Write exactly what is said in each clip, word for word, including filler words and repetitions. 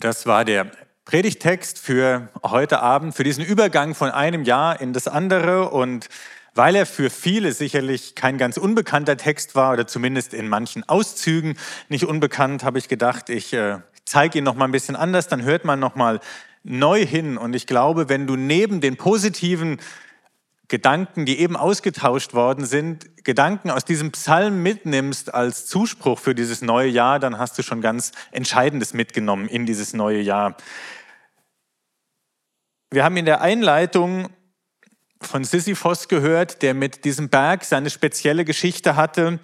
Das war der Predigttext für heute Abend, für diesen Übergang von einem Jahr in das andere. Und weil er für viele sicherlich kein ganz unbekannter Text war oder zumindest in manchen Auszügen nicht unbekannt, habe ich gedacht, ich äh, zeige ihn noch mal ein bisschen anders, dann hört man noch mal neu hin. Und ich glaube, wenn du neben den positiven Gedanken, die eben ausgetauscht worden sind, Gedanken aus diesem Psalm mitnimmst als Zuspruch für dieses neue Jahr, dann hast du schon ganz Entscheidendes mitgenommen in dieses neue Jahr. Wir haben in der Einleitung von Sisyphos gehört, der mit diesem Berg seine spezielle Geschichte hatte.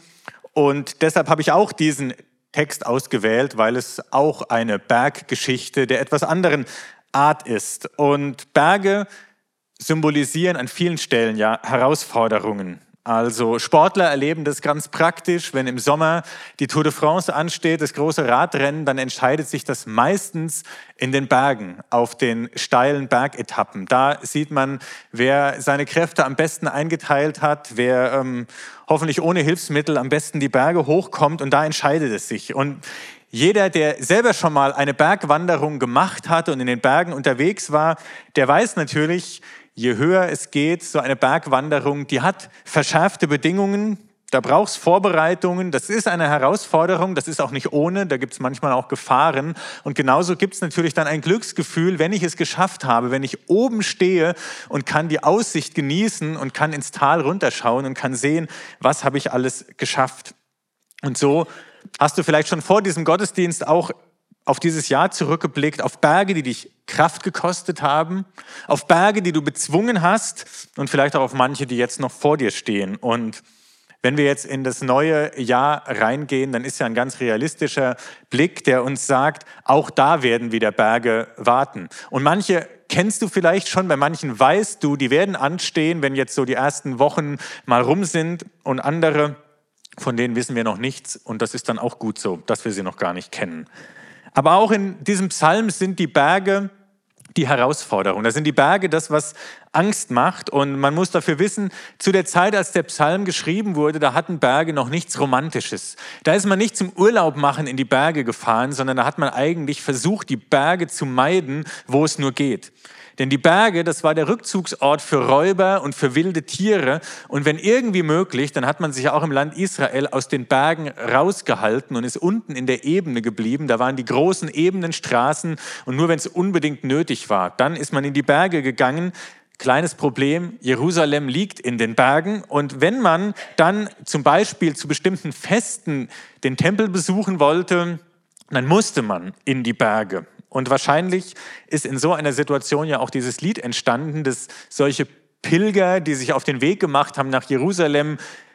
Und deshalb habe ich auch diesen Text ausgewählt, weil es auch eine Berggeschichte der etwas anderen Art ist. Und Berge symbolisieren an vielen Stellen ja Herausforderungen. Also Sportler erleben das ganz praktisch, wenn im Sommer die Tour de France ansteht, das große Radrennen, dann entscheidet sich das meistens in den Bergen, auf den steilen Bergetappen. Da sieht man, wer seine Kräfte am besten eingeteilt hat, wer ähm, hoffentlich ohne Hilfsmittel am besten die Berge hochkommt, und da entscheidet es sich. Und jeder, der selber schon mal eine Bergwanderung gemacht hat und in den Bergen unterwegs war, der weiß natürlich, je höher es geht, so eine Bergwanderung, die hat verschärfte Bedingungen, da braucht es Vorbereitungen, das ist eine Herausforderung, das ist auch nicht ohne, da gibt es manchmal auch Gefahren. Und genauso gibt es natürlich dann ein Glücksgefühl, wenn ich es geschafft habe, wenn ich oben stehe und kann die Aussicht genießen und kann ins Tal runterschauen und kann sehen, was habe ich alles geschafft. Und so hast du vielleicht schon vor diesem Gottesdienst auch auf dieses Jahr zurückgeblickt, auf Berge, die dich Kraft gekostet haben, auf Berge, die du bezwungen hast und vielleicht auch auf manche, die jetzt noch vor dir stehen. Und wenn wir jetzt in das neue Jahr reingehen, dann ist ja ein ganz realistischer Blick, der uns sagt, auch da werden wieder Berge warten. Und manche kennst du vielleicht schon, bei manchen weißt du, die werden anstehen, wenn jetzt so die ersten Wochen mal rum sind, und andere, von denen wissen wir noch nichts, und das ist dann auch gut so, dass wir sie noch gar nicht kennen. Aber auch in diesem Psalm sind die Berge die Herausforderung. Da sind die Berge das, was Angst macht. Und man muss dafür wissen, zu der Zeit, als der Psalm geschrieben wurde, da hatten Berge noch nichts Romantisches. Da ist man nicht zum Urlaub machen in die Berge gefahren, sondern da hat man eigentlich versucht, die Berge zu meiden, wo es nur geht. Denn die Berge, das war der Rückzugsort für Räuber und für wilde Tiere. Und wenn irgendwie möglich, dann hat man sich auch im Land Israel aus den Bergen rausgehalten und ist unten in der Ebene geblieben. Da waren die großen ebenen Straßen, und nur wenn es unbedingt nötig war, dann ist man in die Berge gegangen. Kleines Problem, Jerusalem liegt in den Bergen, und wenn man dann zum Beispiel zu bestimmten Festen den Tempel besuchen wollte, dann musste man in die Berge. Und wahrscheinlich ist in so einer Situation ja auch dieses Lied entstanden, dass solche Pilger, die sich auf den Weg gemacht haben nach Jerusalem,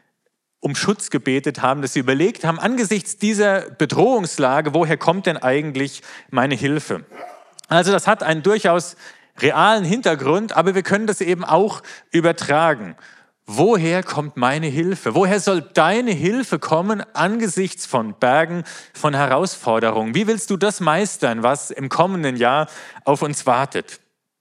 um Schutz gebetet haben, dass sie überlegt haben, angesichts dieser Bedrohungslage, woher kommt denn eigentlich meine Hilfe? Also das hat einen durchaus realen Hintergrund, aber wir können das eben auch übertragen. Woher kommt meine Hilfe? Woher soll deine Hilfe kommen angesichts von Bergen, von Herausforderungen? Wie willst du das meistern, was im kommenden Jahr auf uns wartet?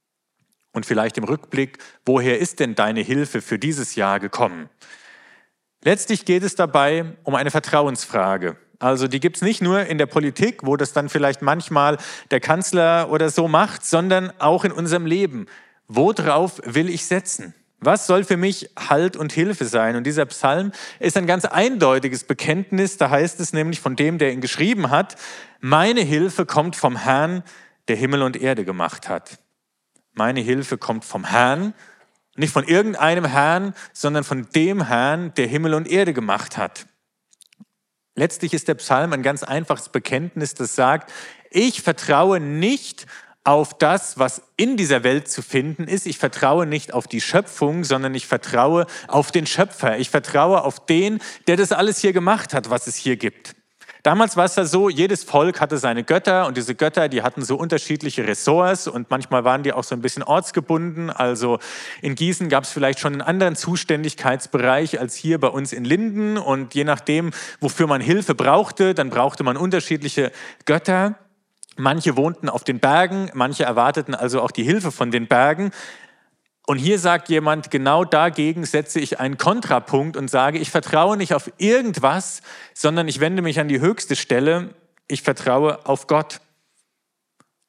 Und vielleicht im Rückblick, woher ist denn deine Hilfe für dieses Jahr gekommen? Letztlich geht es dabei um eine Vertrauensfrage. Also die gibt es nicht nur in der Politik, wo das dann vielleicht manchmal der Kanzler oder so macht, sondern auch in unserem Leben. Worauf will ich setzen? Was soll für mich Halt und Hilfe sein? Und dieser Psalm ist ein ganz eindeutiges Bekenntnis. Da heißt es nämlich von dem, der ihn geschrieben hat, meine Hilfe kommt vom Herrn, der Himmel und Erde gemacht hat. Meine Hilfe kommt vom Herrn, nicht von irgendeinem Herrn, sondern von dem Herrn, der Himmel und Erde gemacht hat. Letztlich ist der Psalm ein ganz einfaches Bekenntnis, das sagt, ich vertraue nicht auf das, was in dieser Welt zu finden ist. Ich vertraue nicht auf die Schöpfung, sondern ich vertraue auf den Schöpfer. Ich vertraue auf den, der das alles hier gemacht hat, was es hier gibt. Damals war es ja so, jedes Volk hatte seine Götter, und diese Götter, die hatten so unterschiedliche Ressorts, und manchmal waren die auch so ein bisschen ortsgebunden. Also in Gießen gab es vielleicht schon einen anderen Zuständigkeitsbereich als hier bei uns in Linden, und je nachdem, wofür man Hilfe brauchte, dann brauchte man unterschiedliche Götter. Manche wohnten auf den Bergen, manche erwarteten also auch die Hilfe von den Bergen. Und hier sagt jemand, genau dagegen setze ich einen Kontrapunkt und sage, ich vertraue nicht auf irgendwas, sondern ich wende mich an die höchste Stelle, ich vertraue auf Gott.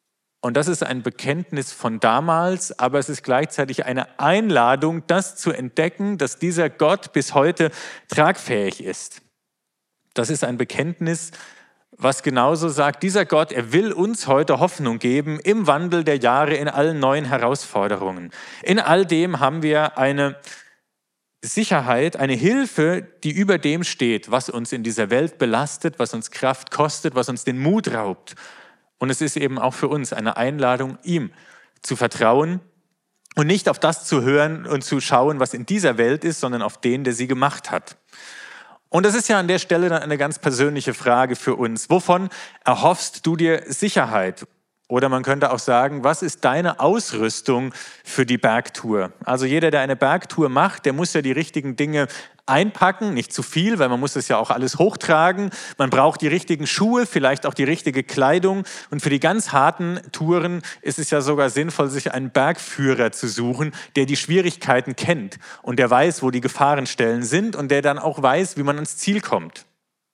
Und das ist ein Bekenntnis von damals, aber es ist gleichzeitig eine Einladung, das zu entdecken, dass dieser Gott bis heute tragfähig ist. Das ist ein Bekenntnis, was genauso sagt, dieser Gott, er will uns heute Hoffnung geben im Wandel der Jahre, in allen neuen Herausforderungen. In all dem haben wir eine Sicherheit, eine Hilfe, die über dem steht, was uns in dieser Welt belastet, was uns Kraft kostet, was uns den Mut raubt. Und es ist eben auch für uns eine Einladung, ihm zu vertrauen und nicht auf das zu hören und zu schauen, was in dieser Welt ist, sondern auf den, der sie gemacht hat. Und das ist ja an der Stelle dann eine ganz persönliche Frage für uns. Wovon erhoffst du dir Sicherheit? Oder man könnte auch sagen, was ist deine Ausrüstung für die Bergtour? Also jeder, der eine Bergtour macht, der muss ja die richtigen Dinge einpacken, nicht zu viel, weil man muss das ja auch alles hochtragen. Man braucht die richtigen Schuhe, vielleicht auch die richtige Kleidung. Und für die ganz harten Touren ist es ja sogar sinnvoll, sich einen Bergführer zu suchen, der die Schwierigkeiten kennt und der weiß, wo die Gefahrenstellen sind und der dann auch weiß, wie man ans Ziel kommt.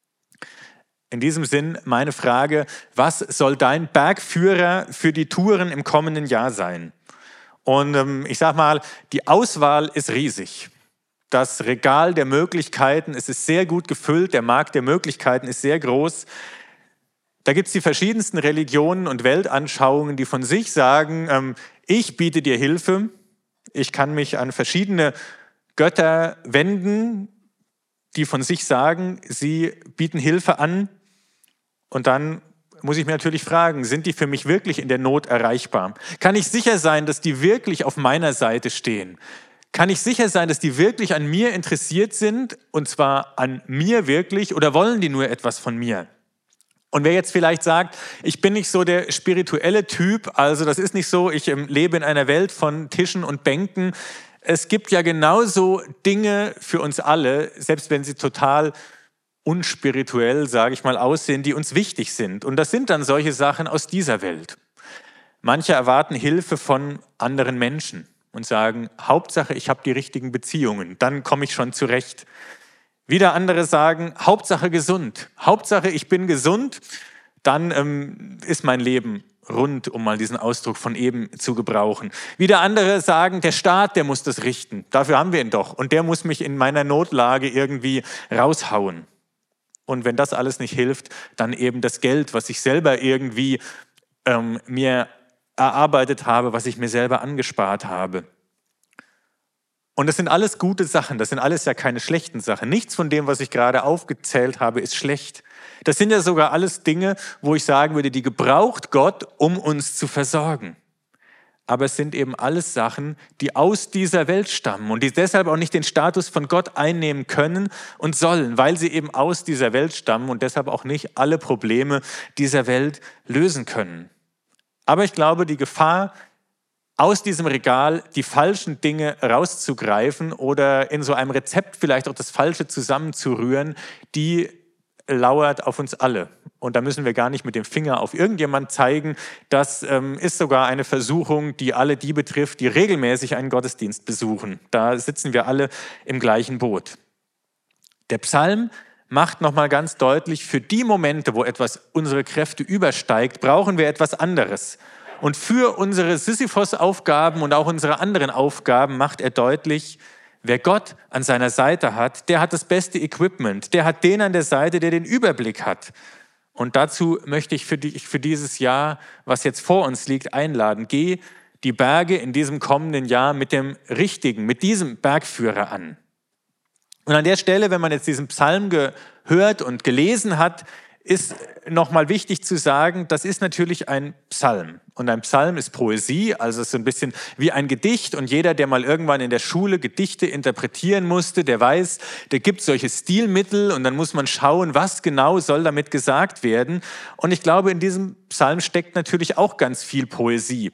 In diesem Sinn meine Frage, was soll dein Bergführer für die Touren im kommenden Jahr sein? Und ähm, ich sage mal, die Auswahl ist riesig. Das Regal der Möglichkeiten, es ist sehr gut gefüllt, der Markt der Möglichkeiten ist sehr groß. Da gibt es die verschiedensten Religionen und Weltanschauungen, die von sich sagen, ähm, ich biete dir Hilfe, ich kann mich an verschiedene Götter wenden, die von sich sagen, sie bieten Hilfe an. Und dann muss ich mir natürlich fragen, sind die für mich wirklich in der Not erreichbar? Kann ich sicher sein, dass die wirklich auf meiner Seite stehen? Kann ich sicher sein, dass die wirklich an mir interessiert sind, und zwar an mir wirklich, oder wollen die nur etwas von mir? Und wer jetzt vielleicht sagt, ich bin nicht so der spirituelle Typ, also das ist nicht so, ich lebe in einer Welt von Tischen und Bänken. Es gibt ja genauso Dinge für uns alle, selbst wenn sie total unspirituell, sage ich mal, aussehen, die uns wichtig sind. Und das sind dann solche Sachen aus dieser Welt. Manche erwarten Hilfe von anderen Menschen und sagen, Hauptsache, ich habe die richtigen Beziehungen, dann komme ich schon zurecht. Wieder andere sagen, Hauptsache gesund, Hauptsache ich bin gesund, dann ähm, ist mein Leben rund, um mal diesen Ausdruck von eben zu gebrauchen. Wieder andere sagen, der Staat, der muss das richten, dafür haben wir ihn doch und der muss mich in meiner Notlage irgendwie raushauen. Und wenn das alles nicht hilft, dann eben das Geld, was ich selber irgendwie ähm, mir erarbeitet habe, was ich mir selber angespart habe. Und das sind alles gute Sachen, das sind alles ja keine schlechten Sachen. Nichts von dem, was ich gerade aufgezählt habe, ist schlecht. Das sind ja sogar alles Dinge, wo ich sagen würde, die gebraucht Gott, um uns zu versorgen. Aber es sind eben alles Sachen, die aus dieser Welt stammen und die deshalb auch nicht den Status von Gott einnehmen können und sollen, weil sie eben aus dieser Welt stammen und deshalb auch nicht alle Probleme dieser Welt lösen können. Aber ich glaube, die Gefahr, aus diesem Regal die falschen Dinge rauszugreifen oder in so einem Rezept vielleicht auch das Falsche zusammenzurühren, die lauert auf uns alle. Und da müssen wir gar nicht mit dem Finger auf irgendjemand zeigen. Das ähm, ist sogar eine Versuchung, die alle die betrifft, die regelmäßig einen Gottesdienst besuchen. Da sitzen wir alle im gleichen Boot. Der Psalm macht nochmal ganz deutlich, für die Momente, wo etwas unsere Kräfte übersteigt, brauchen wir etwas anderes. Und für unsere Sisyphos-Aufgaben und auch unsere anderen Aufgaben macht er deutlich, wer Gott an seiner Seite hat, der hat das beste Equipment, der hat den an der Seite, der den Überblick hat. Und dazu möchte ich für, die, für dieses Jahr, was jetzt vor uns liegt, einladen. Geh die Berge in diesem kommenden Jahr mit dem richtigen, mit diesem Bergführer an. Und an der Stelle, wenn man jetzt diesen Psalm gehört und gelesen hat, ist nochmal wichtig zu sagen, das ist natürlich ein Psalm. Und ein Psalm ist Poesie, also es ist so ein bisschen wie ein Gedicht. Und jeder, der mal irgendwann in der Schule Gedichte interpretieren musste, der weiß, da gibt es solche Stilmittel und dann muss man schauen, was genau soll damit gesagt werden. Und ich glaube, in diesem Psalm steckt natürlich auch ganz viel Poesie.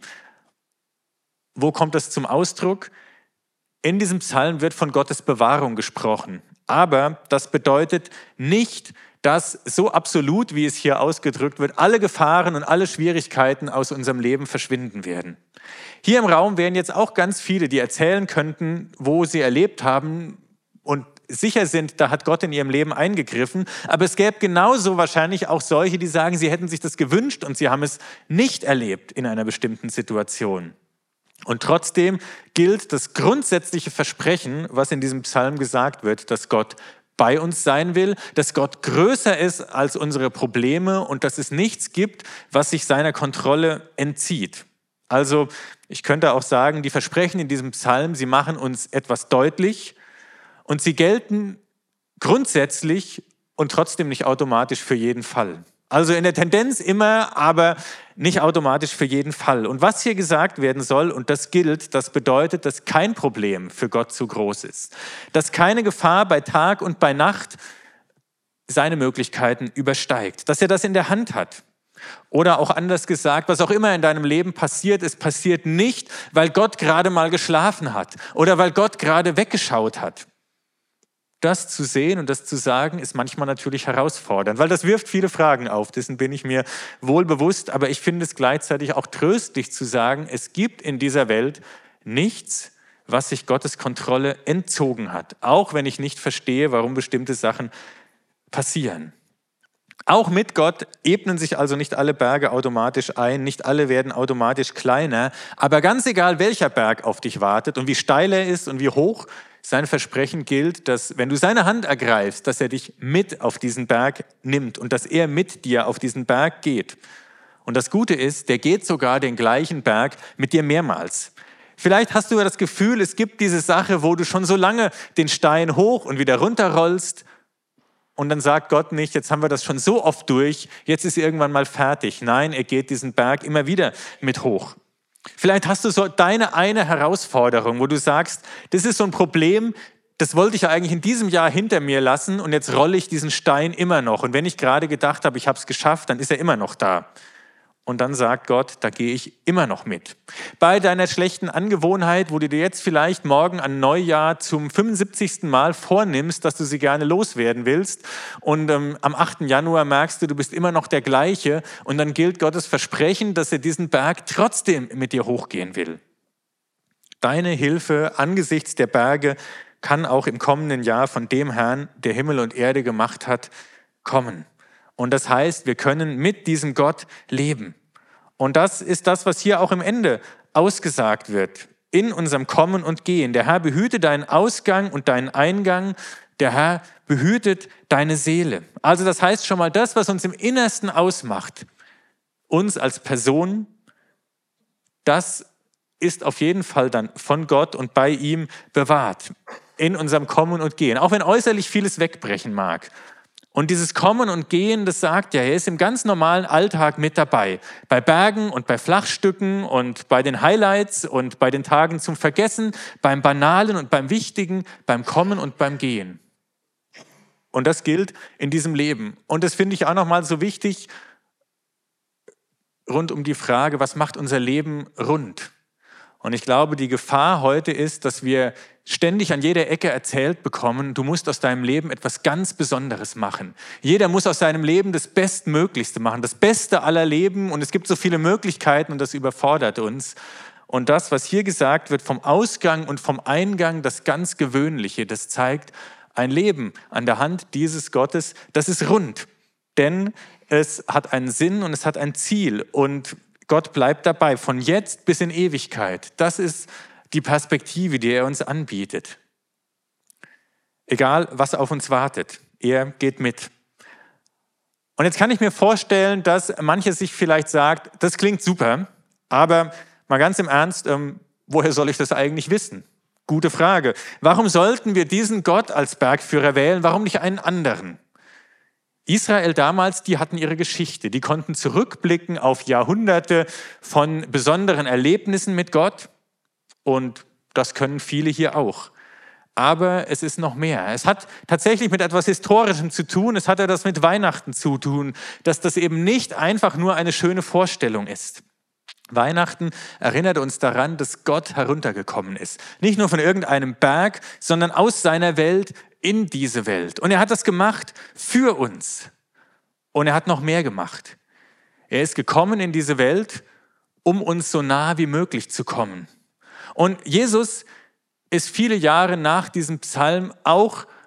Wo kommt das zum Ausdruck? In diesem Psalm wird von Gottes Bewahrung gesprochen. Aber das bedeutet nicht, dass so absolut, wie es hier ausgedrückt wird, alle Gefahren und alle Schwierigkeiten aus unserem Leben verschwinden werden. Hier im Raum wären jetzt auch ganz viele, die erzählen könnten, wo sie erlebt haben und sicher sind, da hat Gott in ihrem Leben eingegriffen. Aber es gäbe genauso wahrscheinlich auch solche, die sagen, sie hätten sich das gewünscht und sie haben es nicht erlebt in einer bestimmten Situation. Und trotzdem gilt das grundsätzliche Versprechen, was in diesem Psalm gesagt wird, dass Gott bei uns sein will, dass Gott größer ist als unsere Probleme und dass es nichts gibt, was sich seiner Kontrolle entzieht. Also ich könnte auch sagen, die Versprechen in diesem Psalm, sie machen uns etwas deutlich und sie gelten grundsätzlich und trotzdem nicht automatisch für jeden Fall. Also in der Tendenz immer, aber nicht automatisch für jeden Fall. Und was hier gesagt werden soll, und das gilt, das bedeutet, dass kein Problem für Gott zu groß ist. Dass keine Gefahr bei Tag und bei Nacht seine Möglichkeiten übersteigt. Dass er das in der Hand hat. Oder auch anders gesagt, was auch immer in deinem Leben passiert, es passiert nicht, weil Gott gerade mal geschlafen hat oder weil Gott gerade weggeschaut hat. Das zu sehen und das zu sagen, ist manchmal natürlich herausfordernd, weil das wirft viele Fragen auf, dessen bin ich mir wohl bewusst, aber ich finde es gleichzeitig auch tröstlich zu sagen, es gibt in dieser Welt nichts, was sich Gottes Kontrolle entzogen hat, auch wenn ich nicht verstehe, warum bestimmte Sachen passieren. Auch mit Gott ebnen sich also nicht alle Berge automatisch ein, nicht alle werden automatisch kleiner, aber ganz egal, welcher Berg auf dich wartet und wie steil er ist und wie hoch, sein Versprechen gilt, dass wenn du seine Hand ergreifst, dass er dich mit auf diesen Berg nimmt und dass er mit dir auf diesen Berg geht. Und das Gute ist, der geht sogar den gleichen Berg mit dir mehrmals. Vielleicht hast du ja das Gefühl, es gibt diese Sache, wo du schon so lange den Stein hoch und wieder runterrollst und dann sagt Gott nicht, jetzt haben wir das schon so oft durch, jetzt ist irgendwann mal fertig. Nein, er geht diesen Berg immer wieder mit hoch. Vielleicht hast du so deine eine Herausforderung, wo du sagst, das ist so ein Problem, das wollte ich ja eigentlich in diesem Jahr hinter mir lassen und jetzt rolle ich diesen Stein immer noch. Und wenn ich gerade gedacht habe, ich habe es geschafft, dann ist er immer noch da. Und dann sagt Gott, da gehe ich immer noch mit. Bei deiner schlechten Angewohnheit, wo du dir jetzt vielleicht morgen an Neujahr zum fünfundsiebzigsten Mal vornimmst, dass du sie gerne loswerden willst und ähm, am achten Januar merkst du, du bist immer noch der gleiche und dann gilt Gottes Versprechen, dass er diesen Berg trotzdem mit dir hochgehen will. Deine Hilfe angesichts der Berge kann auch im kommenden Jahr von dem Herrn, der Himmel und Erde gemacht hat, kommen. Und das heißt, wir können mit diesem Gott leben. Und das ist das, was hier auch im Ende ausgesagt wird, in unserem Kommen und Gehen. Der Herr behüte deinen Ausgang und deinen Eingang. Der Herr behütet deine Seele. Also das heißt schon mal, das, was uns im Innersten ausmacht, uns als Person, das ist auf jeden Fall dann von Gott und bei ihm bewahrt. In unserem Kommen und Gehen. Auch wenn äußerlich vieles wegbrechen mag. Und dieses Kommen und Gehen, das sagt ja, er ist im ganz normalen Alltag mit dabei. Bei Bergen und bei Flachstücken und bei den Highlights und bei den Tagen zum Vergessen, beim Banalen und beim Wichtigen, beim Kommen und beim Gehen. Und das gilt in diesem Leben. Und das finde ich auch nochmal so wichtig, rund um die Frage, was macht unser Leben rund? Und ich glaube, die Gefahr heute ist, dass wir ständig an jeder Ecke erzählt bekommen, du musst aus deinem Leben etwas ganz Besonderes machen. Jeder muss aus seinem Leben das Bestmöglichste machen, das Beste aller Leben. Und es gibt so viele Möglichkeiten und das überfordert uns. Und das, was hier gesagt wird, vom Ausgang und vom Eingang, das ganz Gewöhnliche, das zeigt ein Leben an der Hand dieses Gottes, das ist rund. Denn es hat einen Sinn und es hat ein Ziel. Und Gott bleibt dabei, von jetzt bis in Ewigkeit. Das ist die Perspektive, die er uns anbietet. Egal, was auf uns wartet, er geht mit. Und jetzt kann ich mir vorstellen, dass manche sich vielleicht sagt, das klingt super, aber mal ganz im Ernst, ähm, woher soll ich das eigentlich wissen? Gute Frage. Warum sollten wir diesen Gott als Bergführer wählen? Warum nicht einen anderen? Israel damals, die hatten ihre Geschichte. Die konnten zurückblicken auf Jahrhunderte von besonderen Erlebnissen mit Gott. Und das können viele hier auch. Aber es ist noch mehr. Es hat tatsächlich mit etwas Historischem zu tun. Es hat ja das mit Weihnachten zu tun, dass das eben nicht einfach nur eine schöne Vorstellung ist. Weihnachten erinnert uns daran, dass Gott heruntergekommen ist. Nicht nur von irgendeinem Berg, sondern aus seiner Welt in diese Welt. Und er hat das gemacht für uns. Und er hat noch mehr gemacht. Er ist gekommen in diese Welt, um uns so nah wie möglich zu kommen. Und Jesus ist viele Jahre nach diesem Psalm auch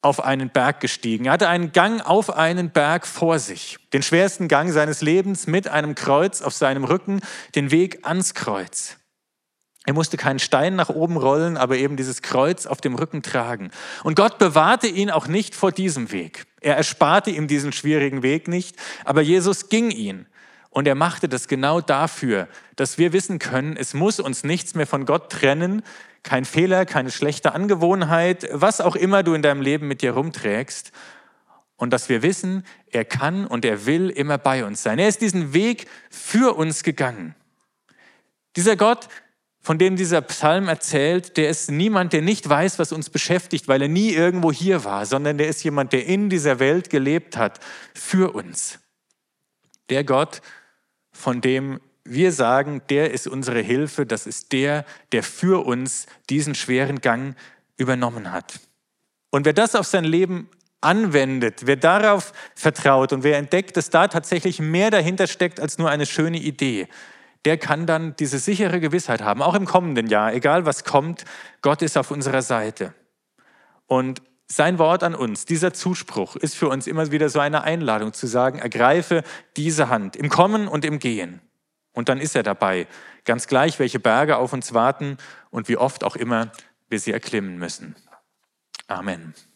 auf einen Berg gestiegen. Er hatte einen Gang auf einen Berg vor sich. Den schwersten Gang seines Lebens mit einem Kreuz auf seinem Rücken, den Weg ans Kreuz. Er musste keinen Stein nach oben rollen, aber eben dieses Kreuz auf dem Rücken tragen. Und Gott bewahrte ihn auch nicht vor diesem Weg. Er ersparte ihm diesen schwierigen Weg nicht, aber Jesus ging ihn. Und er machte das genau dafür, dass wir wissen können, es muss uns nichts mehr von Gott trennen, kein Fehler, keine schlechte Angewohnheit, was auch immer du in deinem Leben mit dir rumträgst. Und dass wir wissen, er kann und er will immer bei uns sein. Er ist diesen Weg für uns gegangen. Dieser Gott, von dem dieser Psalm erzählt, der ist niemand, der nicht weiß, was uns beschäftigt, weil er nie irgendwo hier war, sondern der ist jemand, der in dieser Welt gelebt hat, für uns. Der Gott, von dem wir sagen, der ist unsere Hilfe, das ist der, der für uns diesen schweren Gang übernommen hat. Und wer das auf sein Leben anwendet, wer darauf vertraut und wer entdeckt, dass da tatsächlich mehr dahinter steckt als nur eine schöne Idee, der kann dann diese sichere Gewissheit haben, auch im kommenden Jahr, egal was kommt, Gott ist auf unserer Seite. Und sein Wort an uns, dieser Zuspruch, ist für uns immer wieder so eine Einladung zu sagen, ergreife diese Hand im Kommen und im Gehen. Und dann ist er dabei, ganz gleich, welche Berge auf uns warten und wie oft auch immer wir sie erklimmen müssen. Amen.